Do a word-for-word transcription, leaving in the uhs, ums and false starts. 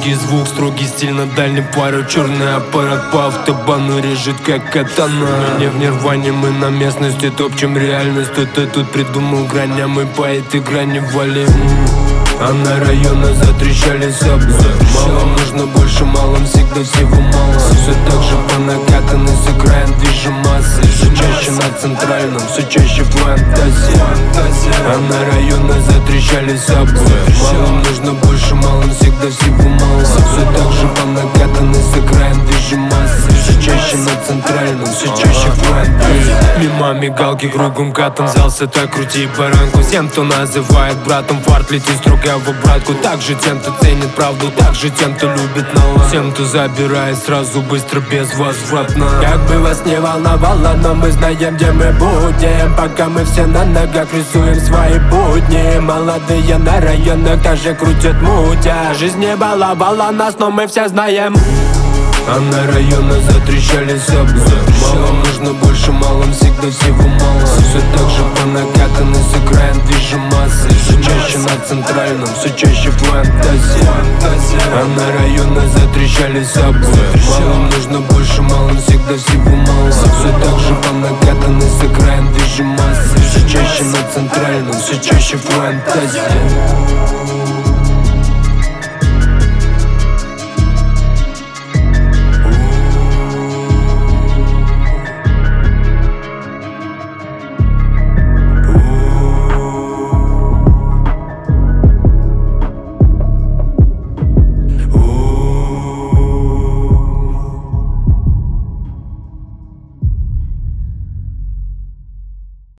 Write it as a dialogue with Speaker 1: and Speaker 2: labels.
Speaker 1: Строгий звук, строгий стиль на дальней паре. Черный аппарат по автобану режет как катана. Мы не в нирване, мы на местности топчем реальность. Кто-то тут придумал грань, а мы по этой грани валим. А на районы затрещали саблы. Мало нужно больше, малым всегда всего мало. Все так же по накатанной, с экрана движем массы. Все чаще на центральном, все чаще фантазия. А на районы затрещали саблы. Малым нужно больше, малым всегда всего мало. Все так же по накатанной, с экрана движем массы. Все чаще на центральном, все чаще фантазия. Мимо мигалки кругом катом взялся, так крути баранку. Всем, кто называет братом, фарт летит строго в обратку. Также тем, кто ценит правду, также тем, кто любит налог. Всем, кто забирает сразу, быстро, безвозвратно. Как бы вас не волновало, но мы знаем, где мы будем. Пока мы все на ногах рисуем свои будни. Молодые на районах даже крутят мутя. Жизнь не баловала нас, но мы все знаем. А на районы затрещали саблы. Малым нужно больше, малым всегда всего мало. Все так же по накатанной, с экрана движем массы. Все чаще на центральном, все чаще фантазия. А на районы затрещали саблы. Малым нужно больше, малым всегда всего мало. Все так же по накатанной, с экрана движем массы. Все чаще на центральном, все чаще фантазия.